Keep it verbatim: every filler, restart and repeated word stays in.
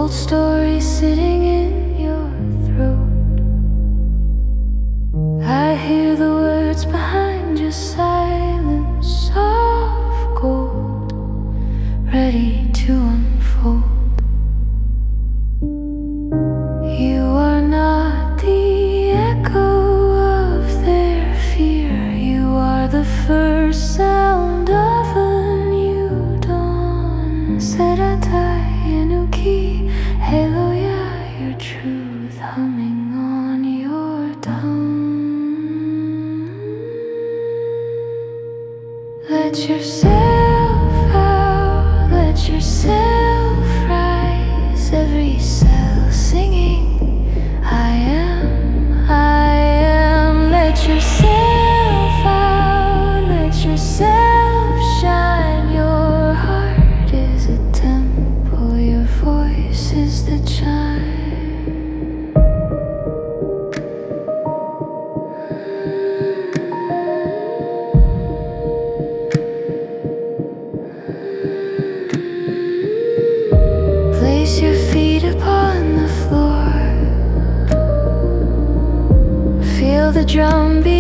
old story sitting in your throat. I hear the words behind your silence, soft gold, ready to unfold. You are not the echo of their fear. You are the first sound of a new dawn. Seratai Enuki, Haleluya, your truth humming on your tongue. Let yourself out, let yourself rise, every cell singing, I am, I am. Let yourself out, let yourself shine. Your heart is a temple, your voice is the chime. Place your feet upon the floor. Feel the drum beat.